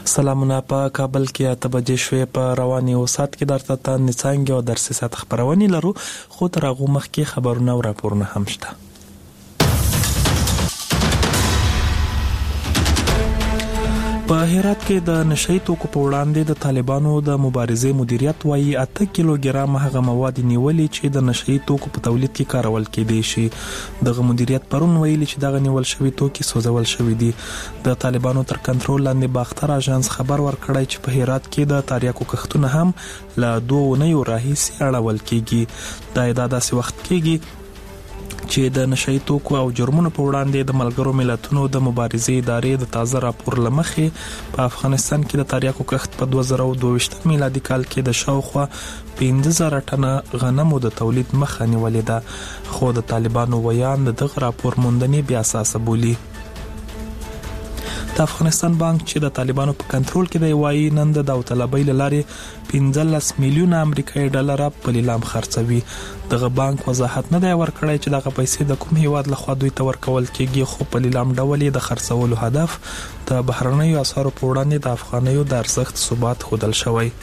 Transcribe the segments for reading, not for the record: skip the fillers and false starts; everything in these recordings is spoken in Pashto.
سلامونه. په کابل کې 8 بجې شوې. په رواني اوسات کې درته تاند څنګه او درسي سات خبرونه لرو، خو تر هغه مخکې خبرونه او راپورونه هم شته. په هرات کې د نشئی توکو په وړاندې د طالبانو د مبارزې مدیریت وايي 8 کیلوګرام هغه مواد نیولې چې د نشئی توکو په تولید کې کارول کېدي شي. دغه مدیریت پرون ویلي چې دغه نیول شوی توکي سوځول شوی دي. د طالبانو تر کنټرول لاندې باختر اژانس خبر ورکړی چې په هرات کې د تاریاکو کښتونه هم له 2 اونیو راهیسې اړول کېږي. دا داسې وخت کېږي چې د نشئی توکو او جرمونو په وړاندې د ملګرو ملتونو د مبارزې ادارې د تازه راپور لمخې په افغانستان کې د تاریاکو کښت په 2022 میلادي کال کې د شاوخوا 15,000 ټنه غنمو د تولید مخه نیولې ده، خو د طالبانو ویان دغه راپور موندنې بیا اساسه بولي. د افغانستان بانک چې د طالبانو په کنټرول کې دی وايي نن د داوطلبۍ لارې 15 میلیونه امریکایي ډالر په لیلام خرڅوي. دغه بانک وضاحت نه دی ورکړی چې دغه پیسې د کوم هیواد لخوا دوی ته ورکول کېږي، خو په لیلام ډول د خرڅولو هدف د بهرنیو اسعارو په وړاندې د افغانیو د ارزښت ثبات ښودل شوی.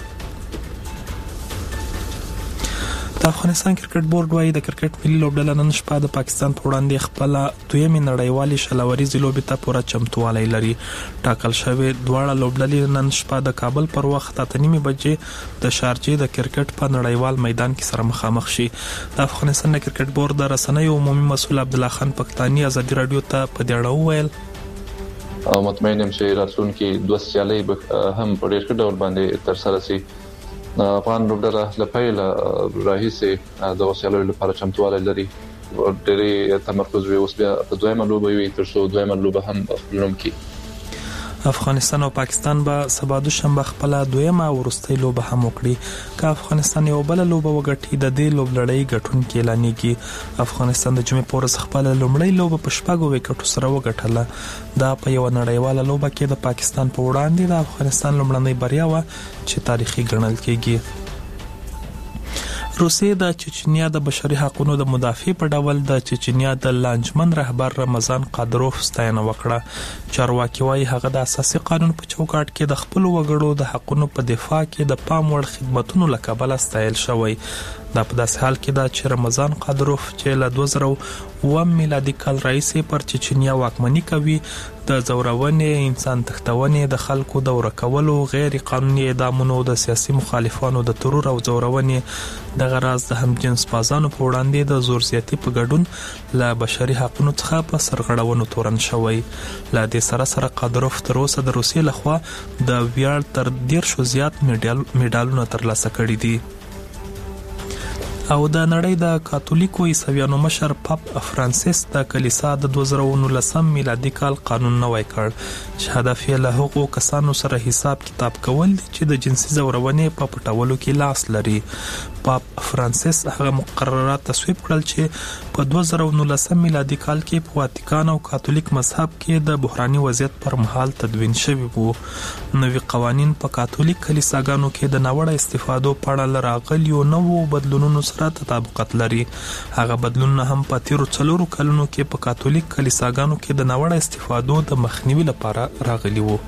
د افغانستان کرکټ بورډ وايي د کرکټ ملي لوبډله نن شپه د پاکستان په وړاندې خپل دویمې نړیوالې شلوريزې لوبې ته پوره چمتووالی لري. ټاکل شوی دواړه لوبډلې نن شپه د کابل پر وخت 8:30 بجې د شارجې د کرکټ په نړیوال میدان کې سره مخامخ شي. د افغانستان د کرکټ بورډ د رسنیو عمومي مسؤل عبدالله خان پښتاني ازادي رادیو ته په دې اړه وویل او مطمئن یم چې راتلونکي 2 سیالۍ هم په ډېر ښه ډول باندې تر سره شي. افغان لوبډله لپاره راهیسې د وسیلو لپاره چمتوالی لري. ډېری تمرکز وي اوس بیا په دویمه لوبه وي تر څو دویمه لوبه هم خپلوم کی. افغانستان او پاکستان به سبا دوشنبه خپل دویمه او وروستۍ لوبه هم وکړي. که افغانستان یو بل لوبه وګټي د دې لوبلړۍ ګټونکي اعلانېږي. افغانستان د جمعې په ورځ خپل لومړۍ لوبه په 4 وکټو سره وګټله. دا په یو نړیواله لوبه کې د پاکستان په وړاندې د افغانستان لومړنۍ بریا و چې تاریخي ګڼل کېږي. روسیې د چچنیا د بشري حقوقو د مدافع په ډول د چچنیا د لانجمن رهبر رمضان قادروف ستاینه وکړه. چارواکي وايي هغه د اساسي قانون په چوکاټ کې د خپل وګړو د حقوقو په دفاع کې د پام وړ خدماتونو لکبله ستایل شوی. دا په داسې حال کې ده چې رمضان قادروف چې له 2009 میلادي کال راهیسې پر چچنیا واکمني کوي د زورونې، انسان تښتونې، د خلکو د ورکولو، غیر قانوني اعدامونو، د سیاسي مخالفانو د ترور او زورونې دغه راز د همجنس بازانو په وړاندې د زور زیاتی په ګډون له بشري حقوقو څخه په سرغړونو تورن شوی. له دې سره قادروف تر اوسه د روسیې لخوا د ویاړ تر 10 زیات میډالونه ترلاسه کړي دي. او د نړۍ د کاتولیکو عیسویانو مشر پاپ فرانسیس د کلیسا د 2019 میلادي کال قانون نوی کړ چې هدف یې له هغو کسانو سره حساب کتاب کول دي چې د جنسي زورونې په پټولو کې لاس لري. پاپ فرانسیس هغه مقررات تصویب کړل چې په 2019 میلادي کال کې په واتیکان او کاتولیک مذهب کې د بحراني وضعیت پر مهال تدوین شوي وو. نوي قوانین په کاتولیک کلیساګانو کې د ناوړه استفادو په اړه راغلیو نوو بدلونونو سره تطابقت لري. هغه بدلونونه هم په تیرو 4 کلونو کې په کاتولیک کلیساګانو کې د ناوړه استفادو د مخنیوي لپاره راغلي وو.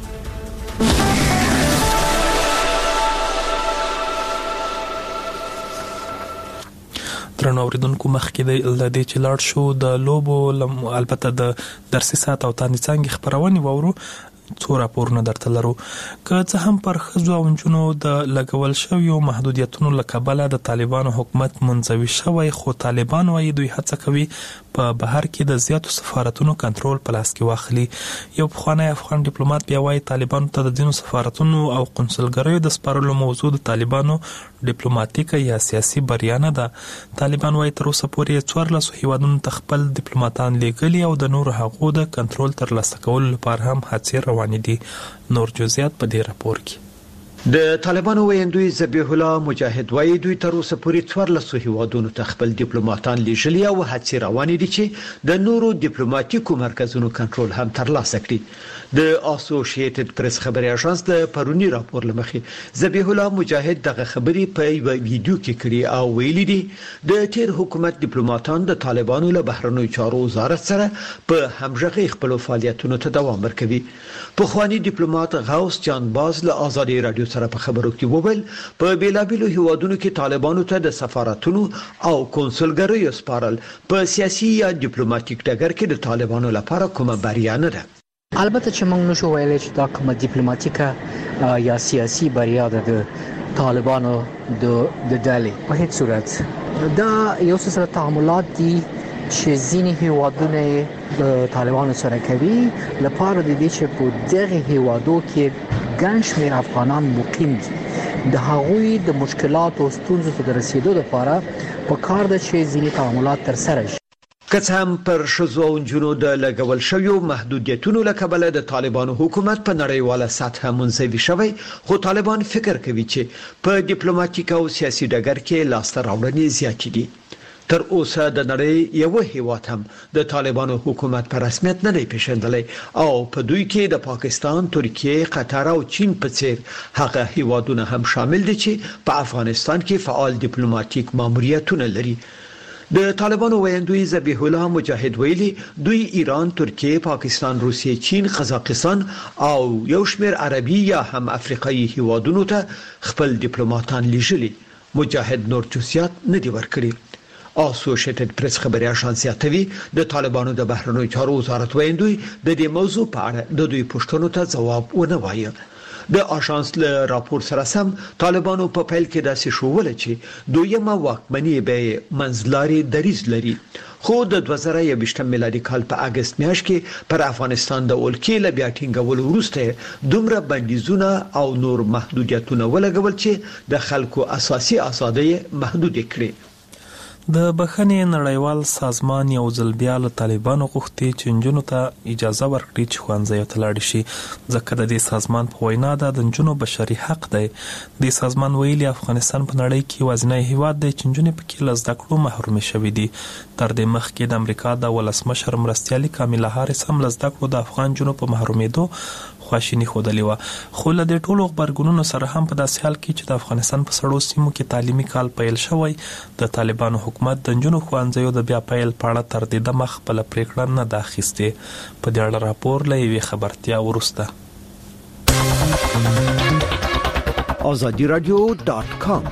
درنو اوریدونکو مخکې د دې چې لاړ شو د لوبو البته د درسي ساعت او تاندې څنګه خبرونه وورو څو راپورونه درته لرو. که څه هم پر ښځو او نجونو د لګول شویو محدودیتونو له کبله د طالبانو حکومت منزوي شوی، خو طالبان وايي دوی هڅه کوي په بهر کې د زیاتو سفارتونو کنټرول په لاس کې واخلي. یو پخوانی افغان ډیپلوماټ بیا وايي طالبانو ته د ځینو سفارتونو او قونسلګریو د سپارلو موضوع د طالبانو ډیپلوماټیکه یا سیاسي بریا نه ده. طالبان وايي تر اوسه پورې 14 هیوادونو ته خپل ډیپلوماټان لیږلي او د نورو هغو د کنټرول ترلاسه کولو لپاره هم هڅې روانې دي. نور جزئیات په دې راپور کې. د طالبانو ویندوی ذبیح الله مجاهد وایي دوی تر اوسه پورې 14 هیوادونو ته خپل ډیپلوماټان لیږلي او هڅې روانې دي چې د نورو ډیپلوماټیکو مرکزونو کنټرول هم ترلاسه کړي. د اسوسییټډ پریس خبري اژانس د پرونی راپور لمخې ذبیح الله مجاهد دغه خبري په یو ویډیو کې کړي او ویلي دي د تیر حکومت ډیپلوماټان د طالبانو له بهرنیو چارو وزارت سره په همغږي خپل فعالیتونو ته دوام ورکوي. په خواني ډیپلوماټ غوث جان باز له آزادي رادیو سره په خبرو کې وویل په بیلابیلو هیوادونو کې طالبانو ته د سفارتونو او کنسولګریو سپارل په سیاسي یا ډیپلوماټیک ډګر کې د طالبانو لپاره کومه بریا نه ده. البته چې موږ نشو ویلای چې دا کومه ډیپلوماټیکه یا سیاسي بریا ده د طالبانو د ډلې په هیڅ صورت. دا یو څه سره تعاملات دي چې ځینې هیوادونه د طالبانو سره کوي لپاره د دې چې په دغه هیوادو کې ګڼ شمېر افغانان مقیم دي. د هغوی د مشکلات او ستونزو ته د رسیدو لپاره په کار ده چې ځینې تعاملات ترسره شي. که څه هم پر ښځو او نجونو د لګول شویو محدودیتونو له کبله د طالبانو حکومت په نړیواله سطحه منزوي شوی، خو طالبان فکر کوي چې په ډیپلوماټیک او سیاسي ډګر کې لاسته راوړنې زیاتې دي. تر اوسه د نړۍ یو هیواد هم د طالبانو حکومت په رسمیت نه دی پیژندلی او په دوی کې د پاکستان، ترکیه، قطر او چین په څیر هغه هیوادونه هم شامل دي چې په افغانستان کې فعال ډیپلوماټیک ماموریتونه لري. د طالبانو ویندوی ذبیح الله مجاهد ویلي دوی ایران، ترکیه، پاکستان، روسیه، چین، قزاقستان او یو شمېر عربي یا هم افریقایي هیوادونو ته خپل ډیپلوماټان لیږلي. مجاهد نور جزئیات نه دی ورکړي. اسوسییټډ پریس خبري اژانس یاتوي د طالبانو د بهرنیو چارو وزارت ویندوی د دې موضوع په اړه د دوی پوښتنو ته ځواب ونه وایي. د اژانس له راپور سره سم طالبانو په پیل کې داسې شوول چې دویمه واکمني به منځلاري دریځ لري، خو د 2021 میلادي کال په اگست میاشت کې پر افغانستان د ولکې له بیا ټینګولو وروسته دومره بندیزونه او نور محدودیتونه ولګول چې د خلکو اساسي آزادۍ محدود کړي. د بخښنې نړیوال سازمان یو ځل بیا له طالبانو غوښتي چې نجونو ته اجازه ورکړي چې ښوونځیو ته لاړ شي، ځکه د دې سازمان په وینا د نجونو بشري حق دی. د سازمان ویلي افغانستان په نړۍ کې یوازینی هیواد دی چې نجونې پکې له زده کړو محروم شوي دي. تر دې مخکې د امریکا د ولسمشر مرستیالي کاملا هاریس هم له زده کړو د افغان نجونو په محرومېدو خواشیني ښودلې وه. خو له دې ټولو غبرګونونو سره هم په داسې حال کې چې د افغانستان په سړو سیمو کې تعلیمي کال پیل شوی، د طالبانو حکومت د نجونو ښوونځیو د بیا پیل په اړه تر دې دمه خپله پریکړه نه ده اخیستې. په دې اړه راپور له یوې خبرتیا وروسته. azadiradio.com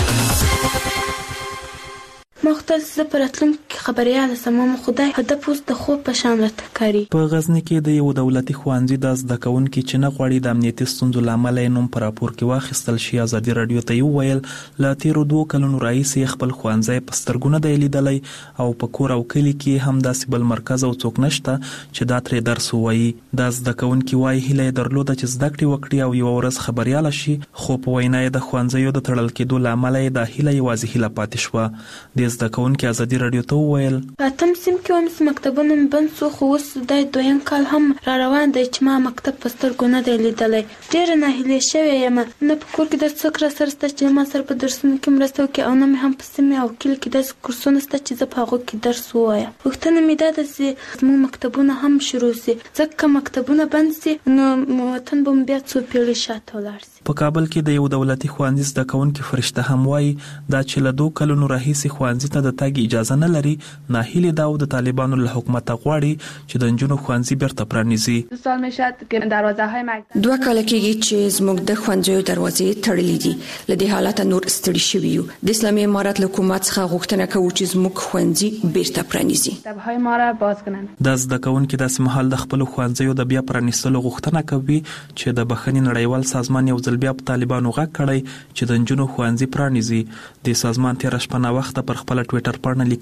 مختص پراتلونکو خبريال سمو خدای هدف اوس د خوب په شان راته کاری. په غزنی کې د یو دولتي ښوونځي د زده کوونکو چې نه غواړي د امنیتي ستونزو لامل یې نوم په راپور کې واخیستل شي، ازادي رادیو ته ویل له تیرو 2 کلونو راهیسې خپل ښوونځي په سترګو نه دی لیدلی او په کور او کلی کې هم داسې بل مرکز او څوک نشته چې دا ترې درس ووایي. د زده کوونکو وایي هیله یې درلوده چې زده کړې وکړي او یو ورځ خبريال شي، خو په وینا یې د ښوونځیو د تړل کېدو لامل یې د هیله یوازې هیله پاتې شوه. د زده کوونکو ازادي رادیو ته وویل اتم سیم کې هم مکتبونه بند شو، خو اوس د دویم کال هم را روان دی چې ما مکتب په سترګو نه دی لیدلی. ډېره ناهیلې شوې یم، نه په کور کې د څوک را سره شته چې ما سره په درسونو کې مرسته وکړي او نه مې هم په سیمې او کلي کې داسې کورسونه شته چې زه په هغو کې درس ووایم. پوښتنه مې دا ده چې زموږ مکتبونه هم شروع شي، ځکه که مکتبونه بند شي نو وطن به بیا څو پیړۍ شاته ولاړ شي. په کابل کې د یو دولتي ښوونځي زده کوونکي فرشته هم وایي دا چې له 2 کلونو راهیسې ښوونځي ته د تګ اجازه نه لري. ناهیلې دا د طالبانو له حکومت غواړي چې د نجونو ښوونځي بیرته پرانیزي. 2 سال میشه که دروازه‌های مکتب 2 کال کېږي چې زموږ د ښوونځیو دروازې تړلې دي. له دې حالت نور ستړي شوي یو. د اسلامي امارت له حکومت څخه غوښتنه کوو چې زموږ ښوونځي بیرته پرانیزي. مکتب‌های ما را باز کنند. د زده کوونکو داسې مهال د خپل ښوونځیو د بیا پرانیستلو غوښتنه کوي چې د بخښنې نړیوال سازمان یو ځل بیا په طالبانو غږ کړی چې د نجونو ښوونځي پرانیزي. د سازمان تیر شپه نا وخت پر خپل ټوئیټر باندې لیکلي دي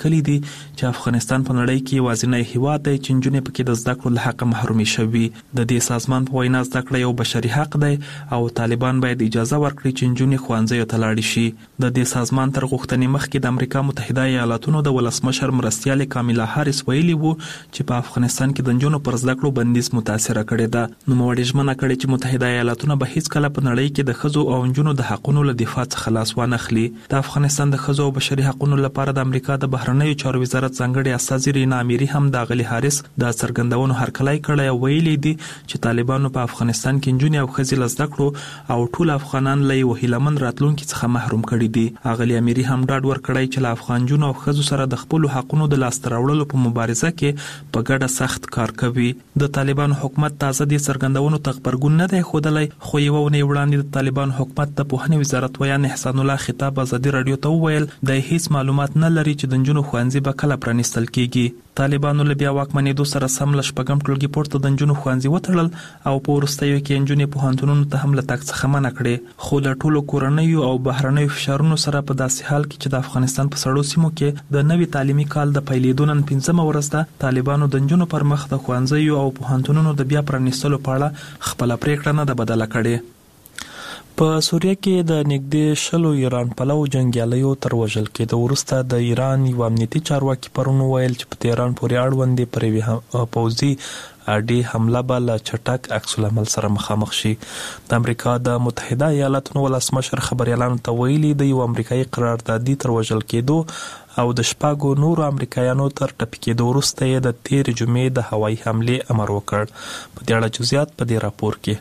چې افغانستان په نړۍ کې یوازینی هیواد دی چې نجونې پکې د زده کړو له حق محرومي شوي. د دې سازمان په وینا زده کړه یو بشري حق دی او طالبان باید اجازه ورکړي چې نجونې ښوونځیو ته لاړې شي. د دې سازمان تر غوښتنې مخکې د امریکا متحده ایالاتونو د ولسمشر مرستیال کامیلا هاریس ویلي وو چې په افغانستان کې د نجونو پر زده کړو بندیز متاثر کړي ده. نوموړي ژمنه کړې چې متحده ایالاتونه به هیڅ کله په نړۍ کې د ښځو او نجونو د حقونو له دفاع څخه لاس وانه خلي. د افغانستان د ښځو او بشري حقونو لپاره د امریکا د بهرنیو چارو وزارت ځانګړي استاذ رینا اميري هم د غلي هاریس د څرګندونو هرکلی کړی او ویلي دي چې طالبانو په افغانستان کې نجونې او ښځې له زده کړو او ټول افغانان له یو هیلمن راتلونکي څخه محروم کړي دي. غلي اميري هم ډاډ ورکړی چې له افغان نجونو او ښځو سره د خپل حقونو د لاسته راوړلو په مبارزه کې په ګډه سخت کار کوي. د طالبانو حکومت تازه د څرګندونو تخبرګون نه دی ښودلی، خو یوه ونې وړاندې د طالبانو حکومت د پوهنې وزارت ویان احسان الله خطاب ازادي رادیو ته وویل د هیڅ معلومات نه لري چې د نجونو ښوونځي به کله پرانیستل کیږي. طالبانو له بیا واکمنېدو سره سم له شپږم ټولګي پورته د نجونو ښوونځي وتړل او په وروستیو کې نجونې پوهنتونونو ته هم له تګ څخه منع کړې. خو له ټولو کورنیو او بهرنیو فشارونو سره په داسې حال کې چې د افغانستان په سړو سیمو کې د نوي تعلیمي کال د پیلېدو نن 5مه ورځ ده، طالبانو د نجونو پر مخ د ښوونځیو او پوهنتونونو د بیا پرانیستلو په اړه خپله پریکړه نه ده بدله کړې. په سوریه کې د نږدې 100 ایران پلو جنګیالیو تر وژل کېدو وروسته د ایران یو امنیتي چارواکي پرون ویل چې په تهران پورې اړوندې پر یوې پوځي اډې حمله به له چټک عکس العمل سره مخامخ شي. د امریکا د متحده ایالاتونو ولسمشر خبريالانو ته ویلي د یو امریکایي قراردادي تر وژل کېدو او د شپږو نورو امریکایانو تر ټپي کېدو وروسته یې د تېرې جمعې د هوایي حملې امر وکړ. په دې اړه جزئیات په دې راپور کې.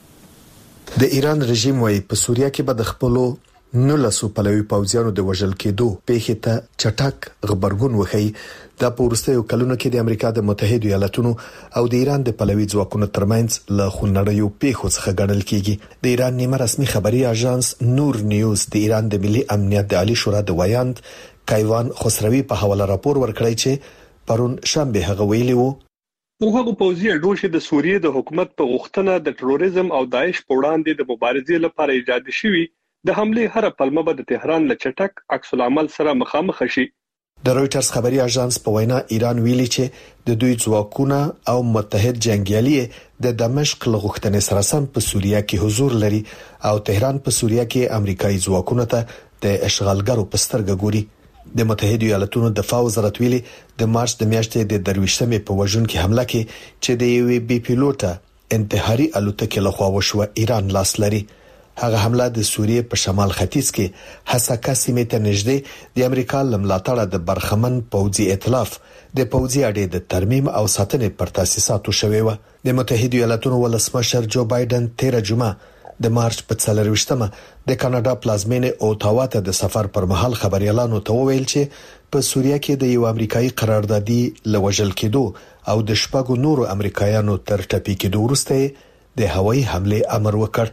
د ایران رژیم وايي په سوریه کې به د خپلو 19 پلوي پوځیانو د وژل کېدو پیښې ته چټک غبرګون وښيي. دا په وروستیو کلونو کې د امریکا د متحده ایالاتونو او د ایران د پلوي ځواکونو ترمنځ له خونړیو پیښو څخه ګڼل کېږي. د ایران نیمه رسمي خبري اژانس نور نیوز د ایران د ملي امنیت د عالی شورا د ویاند کایوان خسروی په حواله راپور ورکړی چې پرون شنبه هغه ویلي وو هغه پوځي اډو چې د سوریې د حکومت په غوښتنه د تروریزم او داعش په وړاندې د مبارزې لپاره ایجاد شوی د حمله هر پلمه به د تهران له چټک عکس العمل سره مخامخ شي. د رويټرز خبري اژانس په وینا ایران ویلي چې د دوی ځواکونه او متحد جنگیالي د دمشق له غوښتنې سره سم په سوریه کې حضور لري او تهران په سوریه کې امریکایي ځواکونه ته د اشغالګرو په سترګه ګوري. د متحده ایالاتونو دفاع وزارت ویلي د مارچ د میاشتې د 23مې په وژونکي حمله کې چې د یوې بي پیلوټه انتحاري الوتکې لخوا وشوه ایران لاس لري. هغه حمله د سوریې په شمال ختیځ کې حسکه سیمې ته نږدې د امریکا لملاتړه د برخمن پوځي ائتلاف د پوځي اډې د ترمیم او ساتنې پر تاسیساتو شوی و. د متحده ایالاتونو ولسمشر جو بایدن 13 جمعه د مارچ په 24مه د کاناډا پلازمینې اوټاوا ته د سفر پر مهال خبريالانو ته وویل چې په سوریه کې د یو امریکایي قراردادي لوژل کېدو او د شپږو نورو امریکایانو تر ټپي کېدو وروسته د هوایي حمله امر وکړ.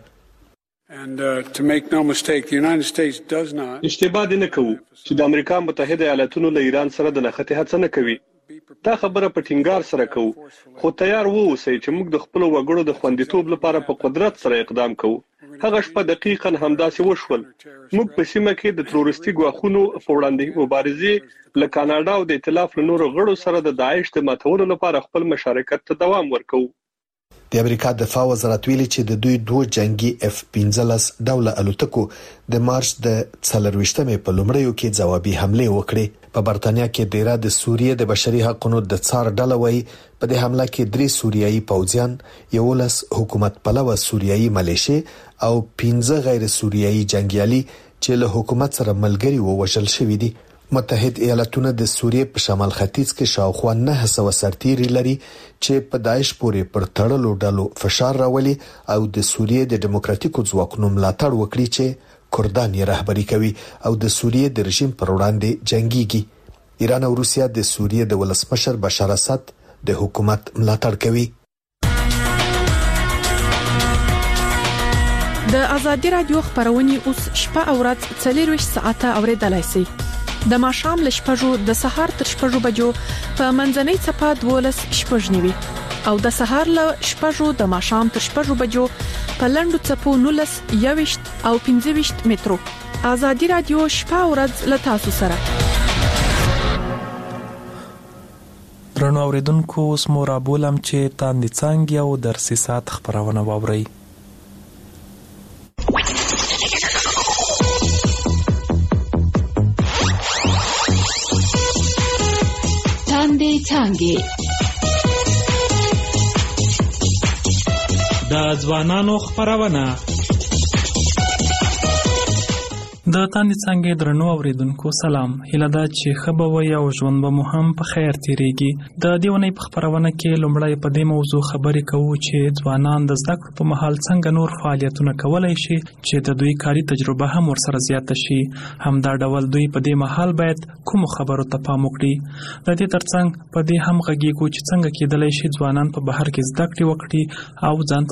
اشتباه نه کوو چې د امریکا متحده ایالاتونو له ایران سره د نښتې هڅه نه کوي. دا خبره په ټینګار سره کوو، خو تیار ووسئ چې موږ د خپل وګړو د خوندیتوب لپاره په قدرت سره اقدام کوو. هغه شپه دقیقاً همداسې وشول. موږ په سیمه کې د تروریستي ګواښونو په وړاندې مبارزې له کاناډا او د ائتلاف له نورو غړو سره د داعش د ماتولو لپاره خپل مشارکت ته دوام ورکوو. د امریکا دفاع وزارت ویلي چې د دوی دوه جنگي F-15 ډوله الوتکو د مارچ د 24مې په لومړیو کې ځوابي حمله وکړې. په برتانیا کې د ایران د سوریې د بشري حقوقو د څار ډله وایي په دې حمله کې 3 سوریایي پوځیان، 11 حکومت پلوه سوریایي ملیشي او 15 غیر سوریایي جنگیالي چې له حکومت سره ملګري ووژل شوي دي. متحد ایالاتونه د سوریې په شمال ختیځ کې شاوخوا 900 سرتیري لري چې په داعش پورې پر تړلو ډلو فشار راولي او د سوریې د دیموکراتیکو ځواکونو ملاتړ وکړي چې کردان یې رهبری کوي او د سوریې د رژیم پر وړاندې جنگيږي. ایران او روسیا د سوریې د ولسمشر بشار اسد د حکومت ملاتړ کوي. د ازادي رادیو خبرونه اوس شپه او ورځ 24 ساعته اوریدلای شئ. د ماښام ل شپږو د سهار تر شپږو بجو په منځنۍ صفه 12 شپږنیوي او د سهار ل شپږو د ماښام تر شپږو بجو په لندو صفو 19 21 او 15 مترو. ازادي رادیو شپه او ورځ ل تاسو سره. درنو اوریدونکو اوس مو رابولم چې تاندې څانګې او درسي ساعت خپرونه واورئ. تاندې څانګې د ځوانانو خپرونه. د تاندې څانګې درنو اوریدونکو سلام. هیله ده چې ښه به وئ او ژوند به مو هم په خیر تیریږي. د دې اونۍ په خپرونه کې لومړی په دې موضوع خبرې کوو چې ځوانان د زده کړو په مهال څنګه نور فعالیتونه کولی شي چې د دوی کاري تجربه هم ورسره زیاته شي. همدا ډول دوی په دې مهال باید کومو خبرو ته پام وکړي. د دې ترڅنګ په دې هم غږیږو چې څنګه کېدلی شي ځوانان په بهر کې زده کړې وکړي او ځان